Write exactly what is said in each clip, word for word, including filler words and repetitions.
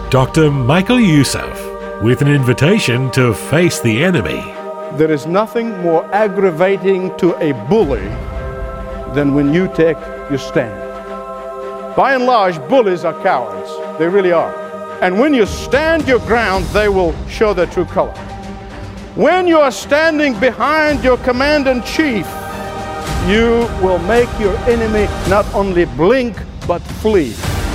Doctor Michael Youssef with an invitation to face the enemy. There is nothing more aggravating to a bully than when you take your stand. By and large, bullies are cowards. They really are. And when you stand your ground, they will show their true color. When you are standing behind your commander-in-chief, you will make your enemy not only blink, but flee.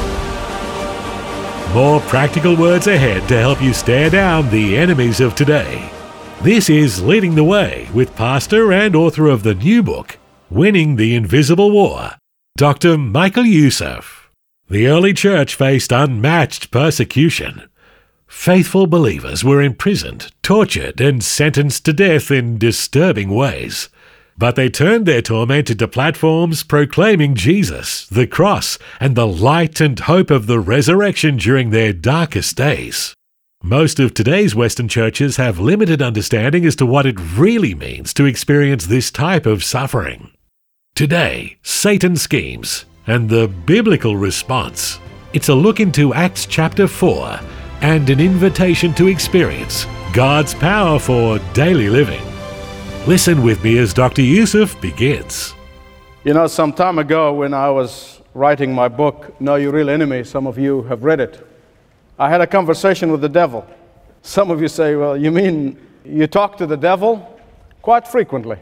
More practical words ahead to help you stare down the enemies of today. This is Leading the Way with pastor and author of the new book, Winning the Invisible War, Doctor Michael Youssef. The early church faced unmatched persecution. Faithful believers were imprisoned, tortured, and sentenced to death in disturbing ways. But they turned their torment into platforms proclaiming Jesus, the cross, and the light and hope of the resurrection during their darkest days. Most of today's Western churches have limited understanding as to what it really means to experience this type of suffering. Today, Satan's schemes and the biblical response. It's a look into Acts chapter four and an invitation to experience God's power for daily living. Listen with me as Doctor Youssef begins. You know, some time ago when I was writing my book, Know Your Real Enemy, some of you have read it, I had a conversation with the devil. Some of you say, well, you mean you talk to the devil? Quite frequently.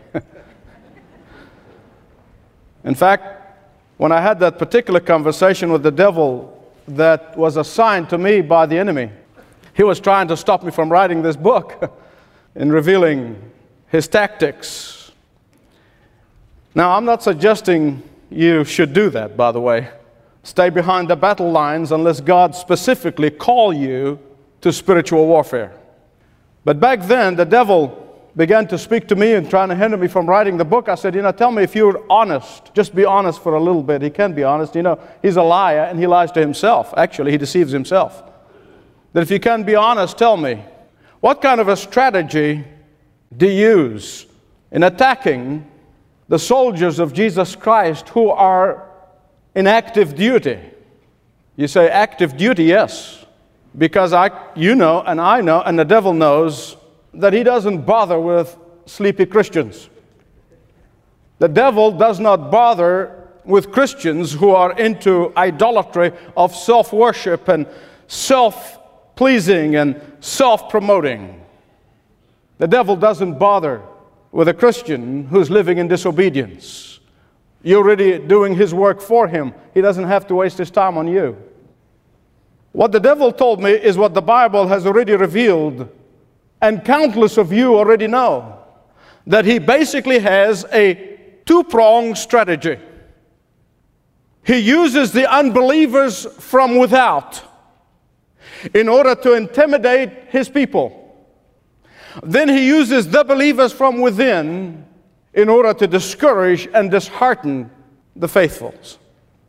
In fact, when I had that particular conversation with the devil that was assigned to me by the enemy, he was trying to stop me from writing this book and revealing his tactics. Now, I'm not suggesting you should do that, by the way. Stay behind the battle lines unless God specifically call you to spiritual warfare. But back then, the devil began to speak to me and trying to hinder me from writing the book. I said, you know, tell me if you're honest. Just be honest for a little bit. He can be honest. You know, he's a liar and he lies to himself. Actually, he deceives himself. That if you can be honest, tell me, what kind of a strategy do you use in attacking the soldiers of Jesus Christ who are in active duty? You say active duty, yes, because I, you know, and I know, and the devil knows that he doesn't bother with sleepy Christians. The devil does not bother with Christians who are into idolatry of self-worship and self-pleasing and self-promoting. The devil doesn't bother with a Christian who's living in disobedience. You're already doing his work for him. He doesn't have to waste his time on you. What the devil told me is what the Bible has already revealed, and countless of you already know, that he basically has a two-pronged strategy. He uses the unbelievers from without in order to intimidate his people. Then he uses the believers from within in order to discourage and dishearten the faithfuls.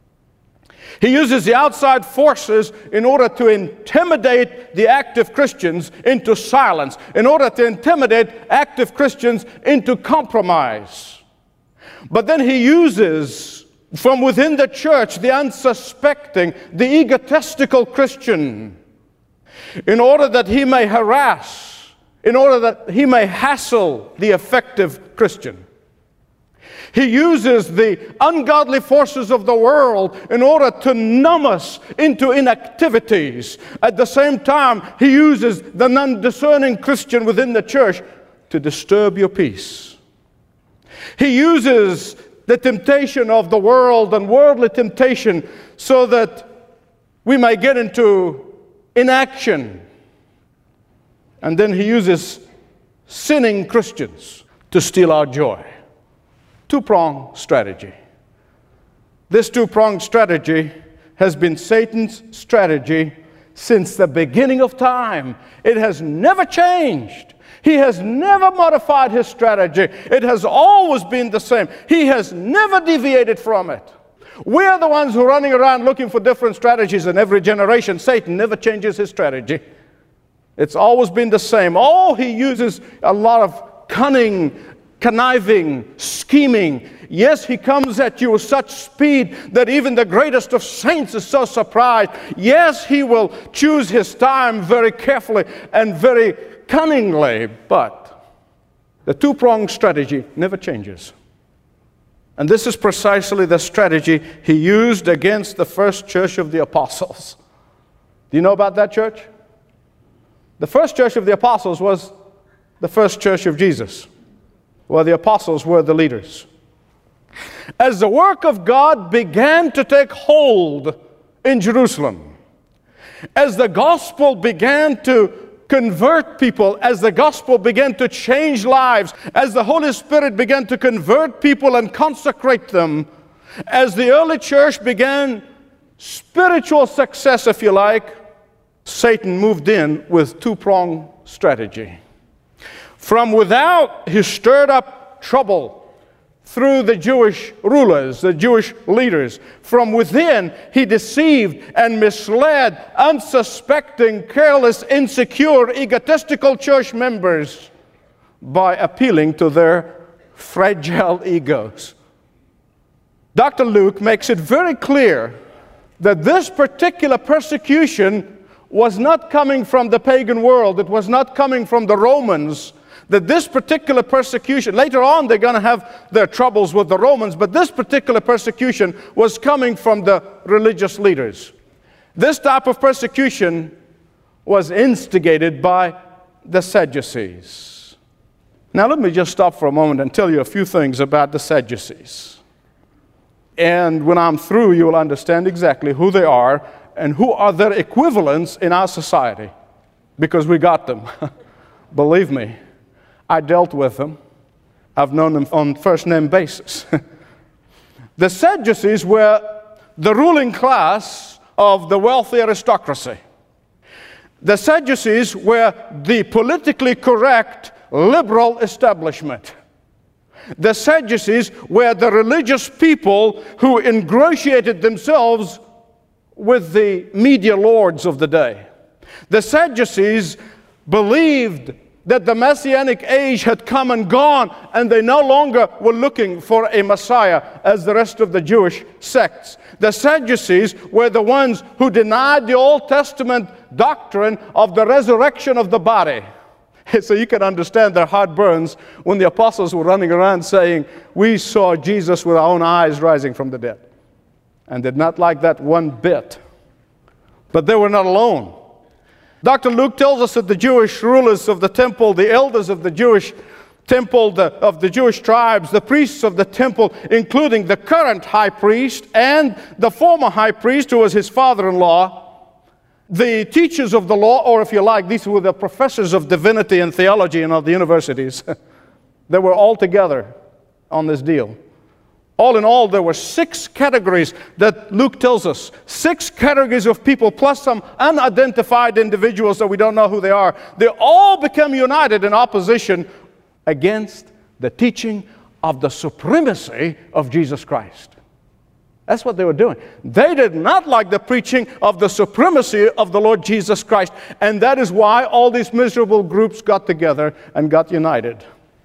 He uses the outside forces in order to intimidate the active Christians into silence, in order to intimidate active Christians into compromise. But then he uses from within the church the unsuspecting, the egotistical Christian, in order that he may harass, in order that he may hassle the effective Christian. He uses the ungodly forces of the world in order to numb us into inactivities. At the same time, he uses the non-discerning Christian within the church to disturb your peace. He uses the temptation of the world and worldly temptation so that we may get into inaction. And then he uses sinning Christians to steal our joy. Two-pronged strategy. This two-pronged strategy has been Satan's strategy since the beginning of time. It has never changed. He has never modified his strategy. It has always been the same. He has never deviated from it. We are the ones who are running around looking for different strategies in every generation. Satan never changes his strategy. It's always been the same. Oh, he uses a lot of cunning conniving, scheming. Yes, he comes at you with such speed that even the greatest of saints is so surprised. Yes, he will choose his time very carefully and very cunningly, but the two-pronged strategy never changes. And this is precisely the strategy he used against the first church of the apostles. Do you know about that church? The first church of the apostles was the first church of Jesus, where the apostles were the leaders. As the work of God began to take hold in Jerusalem, as the gospel began to convert people, as the gospel began to change lives, as the Holy Spirit began to convert people and consecrate them, as the early church began spiritual success, if you like, Satan moved in with two-pronged strategy. From without, he stirred up trouble through the Jewish rulers, the Jewish leaders. From within, he deceived and misled unsuspecting, careless, insecure, egotistical church members by appealing to their fragile egos. Doctor Luke makes it very clear that this particular persecution was not coming from the pagan world. It was not coming from the Romans. That this particular persecution, later on they're going to have their troubles with the Romans, but this particular persecution was coming from the religious leaders. This type of persecution was instigated by the Sadducees. Now let me just stop for a moment and tell you a few things about the Sadducees. And when I'm through, you will understand exactly who they are and who are their equivalents in our society, because we got them. Believe me. I dealt with them. I've known them on first-name basis. The Sadducees were the ruling class of the wealthy aristocracy. The Sadducees were the politically correct liberal establishment. The Sadducees were the religious people who ingratiated themselves with the media lords of the day. The Sadducees believed that the Messianic age had come and gone, and they no longer were looking for a Messiah as the rest of the Jewish sects. The Sadducees were the ones who denied the Old Testament doctrine of the resurrection of the body. So you can understand their heart burns when the apostles were running around saying, "We saw Jesus with our own eyes rising from the dead," and did not like that one bit. But they were not alone. Doctor Luke tells us that the Jewish rulers of the temple, the elders of the Jewish temple, the, of the Jewish tribes, the priests of the temple, including the current high priest and the former high priest who was his father-in-law, the teachers of the law, or if you like, these were the professors of divinity and theology in all the universities. They were all together on this deal. All in all, there were six categories that Luke tells us. Six categories of people, plus some unidentified individuals that we don't know who they are. They all become united in opposition against the teaching of the supremacy of Jesus Christ. That's what they were doing. They did not like the preaching of the supremacy of the Lord Jesus Christ. And that is why all these miserable groups got together and got united.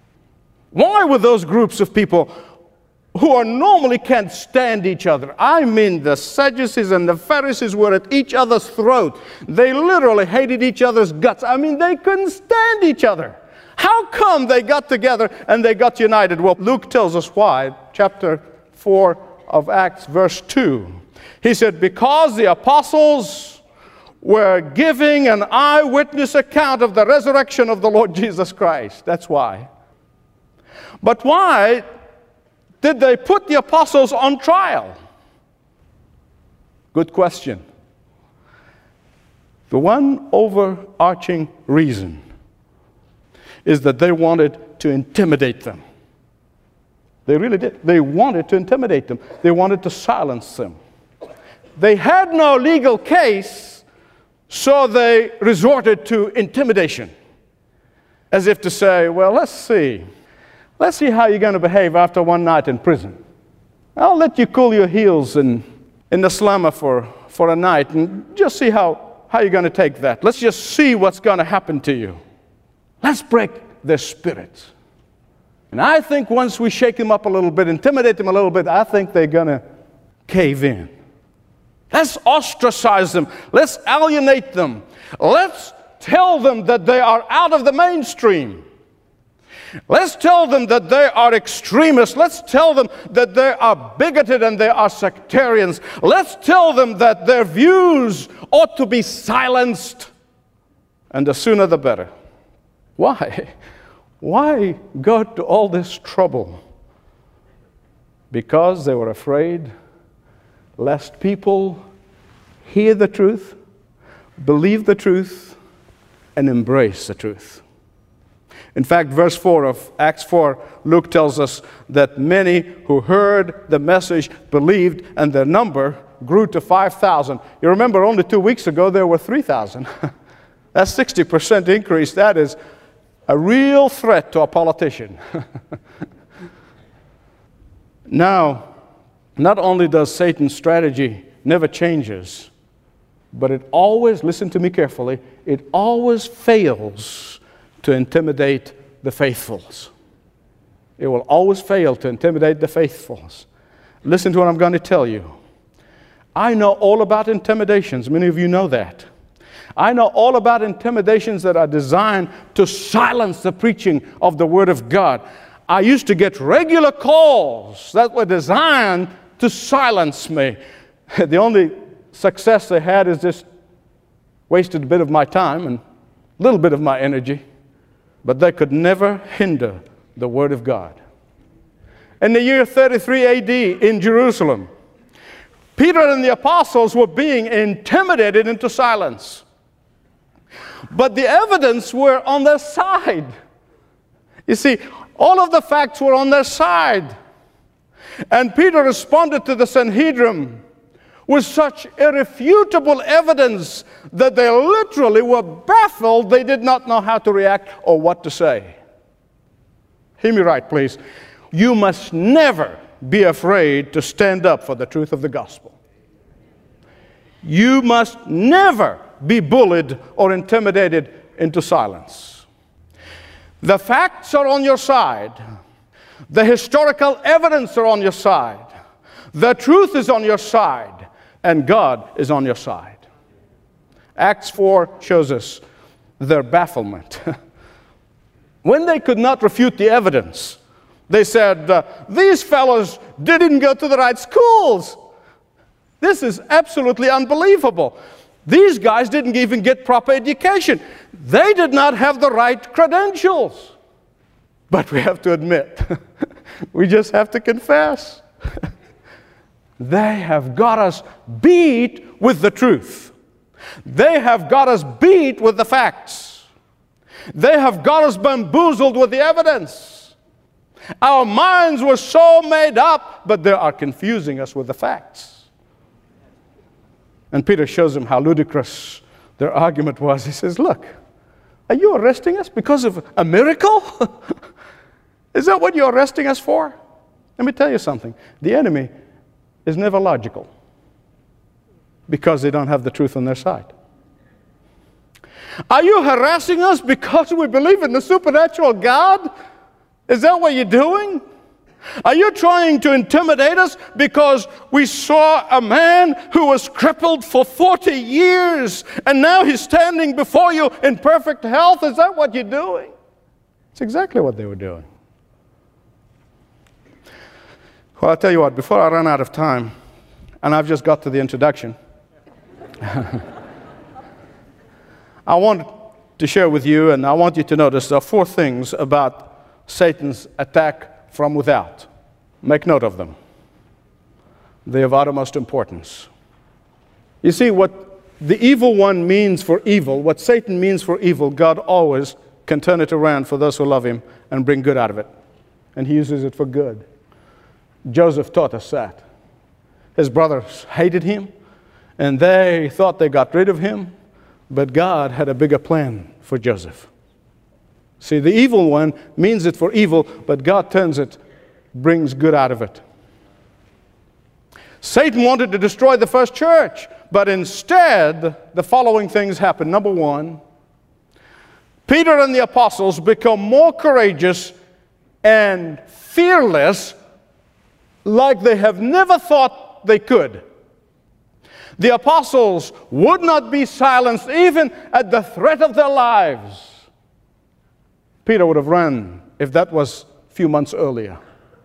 Why were those groups of people who are normally can't stand each other? I mean, the Sadducees and the Pharisees were at each other's throat. They literally hated each other's guts. I mean, they couldn't stand each other. How come they got together and they got united? Well, Luke tells us why. Chapter four of Acts, verse two. He said, because the apostles were giving an eyewitness account of the resurrection of the Lord Jesus Christ. That's why. But why did they put the apostles on trial? Good question. The one overarching reason is that they wanted to intimidate them. They really did. They wanted to intimidate them. They wanted to silence them. They had no legal case, so they resorted to intimidation. As if to say, well, let's see. Let's see how you're going to behave after one night in prison. I'll let you cool your heels in, in the slumber for, for a night and just see how, how you're going to take that. Let's just see what's going to happen to you. Let's break their spirits. And I think once we shake them up a little bit, intimidate them a little bit, I think they're going to cave in. Let's ostracize them. Let's alienate them. Let's tell them that they are out of the mainstream. Let's tell them that they are extremists. Let's tell them that they are bigoted and they are sectarians. Let's tell them that their views ought to be silenced. And the sooner the better. Why? Why go to all this trouble? Because they were afraid lest people hear the truth, believe the truth, and embrace the truth. In fact, verse four of Acts four, Luke tells us that many who heard the message believed, and their number grew to five thousand. You remember only two weeks ago there were three thousand. That's sixty percent increase. That is a real threat to a politician. Now, not only does Satan's strategy never changes, but it always, listen to me carefully, it always fails to intimidate the faithfuls. It will always fail to intimidate the faithfuls. Listen to what I'm going to tell you. I know all about intimidations. Many of you know that. I know all about intimidations that are designed to silence the preaching of the Word of God. I used to get regular calls that were designed to silence me. The only success they had is just wasted a bit of my time and a little bit of my energy, but they could never hinder the Word of God. In the year thirty-three A D in Jerusalem, Peter and the apostles were being intimidated into silence. But the evidence were on their side. You see, all of the facts were on their side. And Peter responded to the Sanhedrin with such irrefutable evidence that they literally were baffled. They did not know how to react or what to say. Hear me right, please. You must never be afraid to stand up for the truth of the gospel. You must never be bullied or intimidated into silence. The facts are on your side. The historical evidence are on your side. The truth is on your side. And God is on your side. Acts four shows us their bafflement. When they could not refute the evidence, they said, uh, these fellows didn't go to the right schools. This is absolutely unbelievable. These guys didn't even get proper education. They did not have the right credentials. But we have to admit, we just have to confess. They have got us beat with the truth. They have got us beat with the facts. They have got us bamboozled with the evidence. Our minds were so made up, but they are confusing us with the facts. And Peter shows them how ludicrous their argument was. He says, look, are you arresting us because of a miracle? Is that what you're arresting us for? Let me tell you something. The enemy is never logical because they don't have the truth on their side. Are you harassing us because we believe in the supernatural God? Is that what you're doing? Are you trying to intimidate us because we saw a man who was crippled for forty years and now he's standing before you in perfect health? Is that what you're doing? It's exactly what they were doing. Well, I'll tell you what, before I run out of time, and I've just got to the introduction, I want to share with you, and I want you to notice there are four things about Satan's attack from without. Make note of them. They are of uttermost importance. You see, what the evil one means for evil, what Satan means for evil, God always can turn it around for those who love him and bring good out of it. And he uses it for good. Joseph taught us that. His brothers hated him, and they thought they got rid of him, but God had a bigger plan for Joseph. See, the evil one means it for evil, but God turns it, brings good out of it. Satan wanted to destroy the first church, but instead, the following things happened. Number one, Peter and the apostles become more courageous and fearless like they have never thought they could. The apostles would not be silenced even at the threat of their lives. Peter would have run if that was a few months earlier.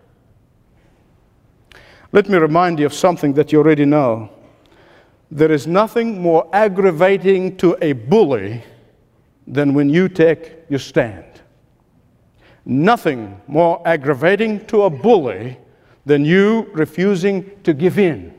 Let me remind you of something that you already know. There is nothing more aggravating to a bully than when you take your stand. Nothing more aggravating to a bully than you refusing to give in.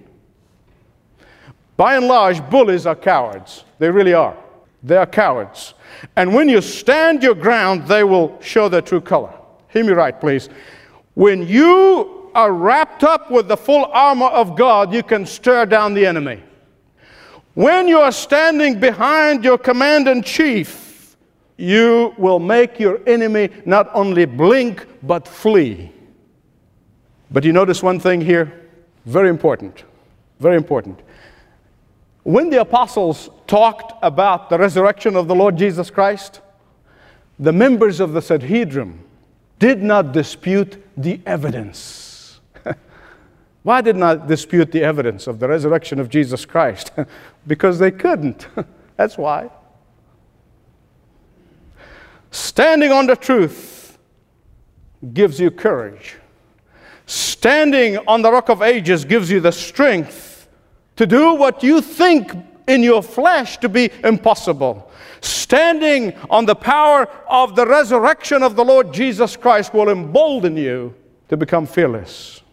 By and large, bullies are cowards. They really are. They are cowards. And when you stand your ground, they will show their true color. Hear me right, please. When you are wrapped up with the full armor of God, you can stir down the enemy. When you are standing behind your commander-in-chief, you will make your enemy not only blink, but flee. But you notice one thing here? Very important. Very important. When the apostles talked about the resurrection of the Lord Jesus Christ, the members of the Sanhedrin did not dispute the evidence. Why did not dispute the evidence of the resurrection of Jesus Christ? Because they couldn't. That's why. Standing on the truth gives you courage. Standing on the Rock of Ages gives you the strength to do what you think in your flesh to be impossible. Standing on the power of the resurrection of the Lord Jesus Christ will embolden you to become fearless.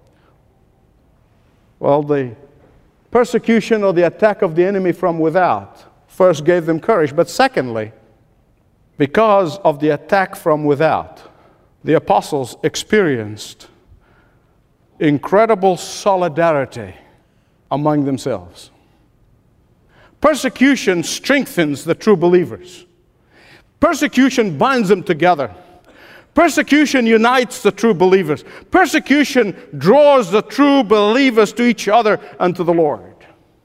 Well, the persecution or the attack of the enemy from without first gave them courage. But secondly, because of the attack from without, the apostles experienced incredible solidarity among themselves. Persecution strengthens the true believers. Persecution binds them together. Persecution unites the true believers. Persecution draws the true believers to each other and to the Lord.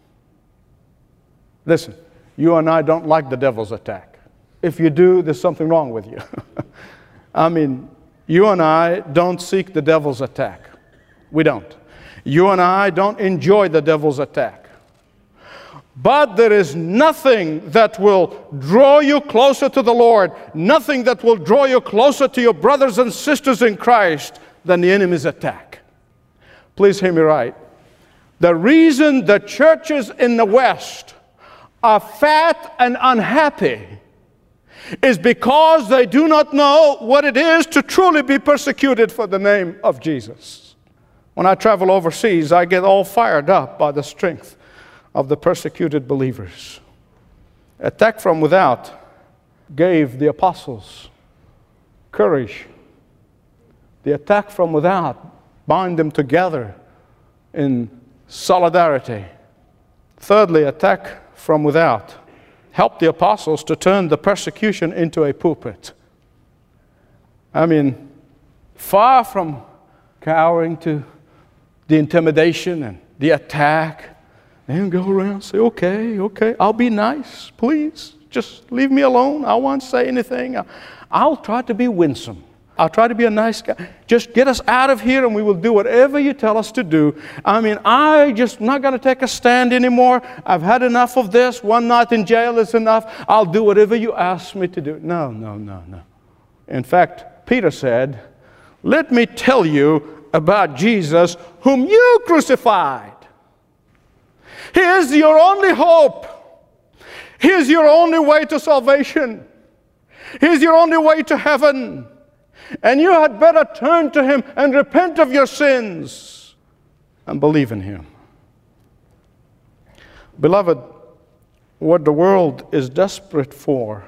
Listen, you and I don't like the devil's attack. If you do, there's something wrong with you. I mean, you and I don't seek the devil's attack. We don't. You and I don't enjoy the devil's attack. But there is nothing that will draw you closer to the Lord, nothing that will draw you closer to your brothers and sisters in Christ than the enemy's attack. Please hear me right. The reason the churches in the West are fat and unhappy is because they do not know what it is to truly be persecuted for the name of Jesus. When I travel overseas, I get all fired up by the strength of the persecuted believers. Attack from without gave the apostles courage. The attack from without bound them together in solidarity. Thirdly, attack from without helped the apostles to turn the persecution into a pulpit. I mean, far from cowering to the intimidation and the attack, and go around and say, okay, okay, I'll be nice, please. Just leave me alone. I won't say anything. I'll try to be winsome. I'll try to be a nice guy. Just get us out of here and we will do whatever you tell us to do. I mean, I just not going to take a stand anymore. I've had enough of this. One night in jail is enough. I'll do whatever you ask me to do. No, no, no, no. In fact, Peter said, let me tell you about Jesus whom you crucified. He is your only hope. He is your only way to salvation. He is your only way to heaven. And you had better turn to Him and repent of your sins and believe in Him. Beloved, what the world is desperate for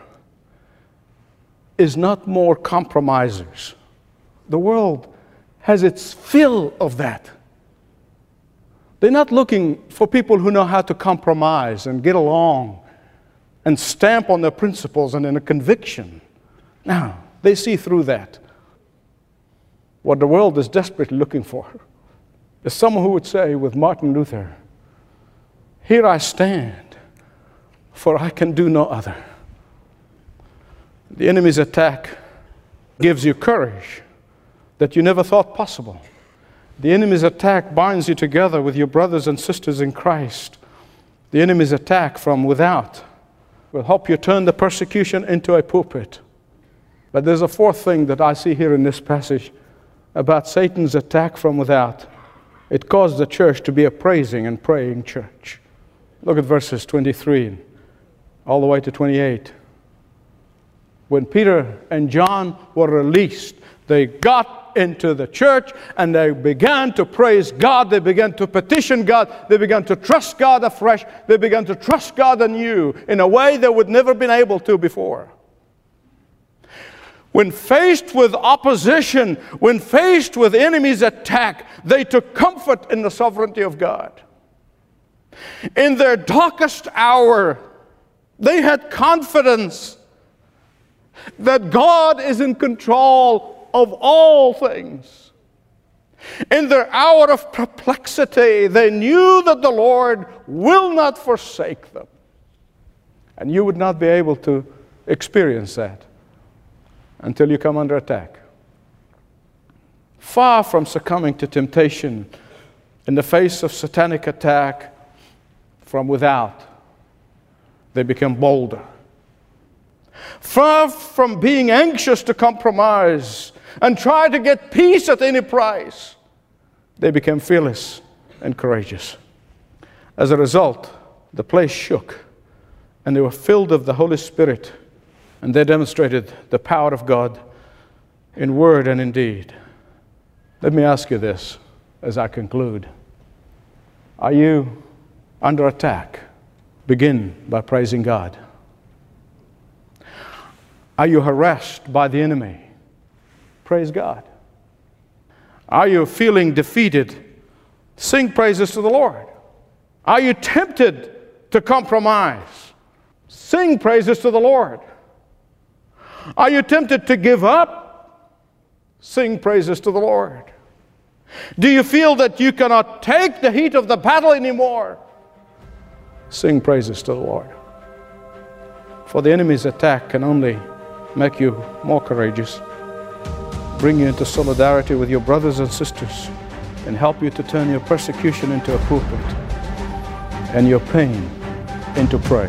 is not more compromisers. The world has its fill of that. They're not looking for people who know how to compromise and get along and stamp on their principles and in a conviction. No, they see through that. What the world is desperately looking for is someone who would say with Martin Luther, here I stand, for I can do no other. The enemy's attack gives you courage. that you never thought possible. The enemy's attack binds you together with your brothers and sisters in Christ. The enemy's attack from without will help you turn the persecution into a pulpit. But there's a fourth thing that I see here in this passage about Satan's attack from without. It caused the church to be a praising and praying church. Look at verses twenty-three all the way to twenty-eight. When Peter and John were released, they got into the church and they began to praise God. They began to petition God. They began to trust God afresh. They began to trust God anew in a way they would never been able to before. When faced with opposition, when faced with enemy's attack, they took comfort in the sovereignty of God. In their darkest hour, they had confidence that God is in control of all things. In their hour of perplexity, they knew that the Lord will not forsake them. And you would not be able to experience that until you come under attack. Far from succumbing to temptation in the face of satanic attack from without, they become bolder. Far from being anxious to compromise and try to get peace at any price, they became fearless and courageous. As a result, the place shook, and they were filled of the Holy Spirit, and they demonstrated the power of God in word and in deed. Let me ask you this as I conclude. Are you under attack? Begin by praising God. Are you harassed by the enemy? Praise God. Are you feeling defeated? Sing praises to the Lord. Are you tempted to compromise? Sing praises to the Lord. Are you tempted to give up? Sing praises to the Lord. Do you feel that you cannot take the heat of the battle anymore? Sing praises to the Lord. For the enemy's attack can only make you more courageous, bring you into solidarity with your brothers and sisters, and help you to turn your persecution into a pulpit and your pain into praise.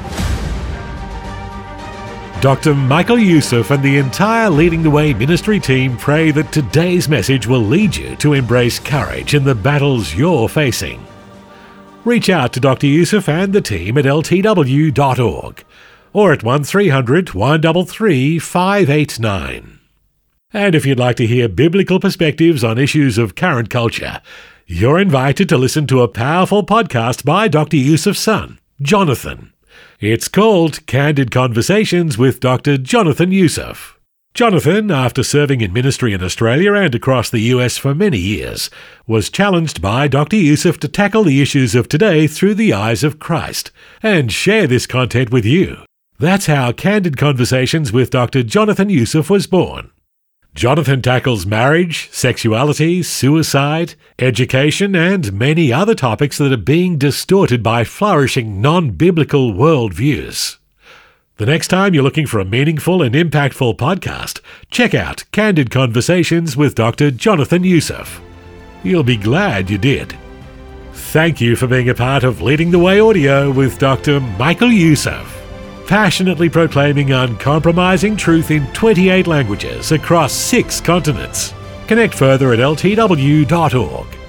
Doctor Michael Youssef and the entire Leading the Way ministry team pray that today's message will lead you to embrace courage in the battles you're facing. Reach out to Doctor Youssef and the team at L T W dot org or at one three hundred, one three three, five eight nine. And if you'd like to hear biblical perspectives on issues of current culture, you're invited to listen to a powerful podcast by Doctor Youssef's son, Jonathan. It's called Candid Conversations with Doctor Jonathan Youssef. Jonathan, after serving in ministry in Australia and across the U S for many years, was challenged by Doctor Youssef to tackle the issues of today through the eyes of Christ and share this content with you. That's how Candid Conversations with Doctor Jonathan Youssef was born. Jonathan tackles marriage, sexuality, suicide, education, and many other topics that are being distorted by flourishing non-biblical worldviews. The next time you're looking for a meaningful and impactful podcast, check out Candid Conversations with Doctor Jonathan Youssef. You'll be glad you did. Thank you for being a part of Leading the Way Audio with Doctor Michael Youssef, passionately proclaiming uncompromising truth in twenty-eight languages across six continents. Connect further at L T W dot org.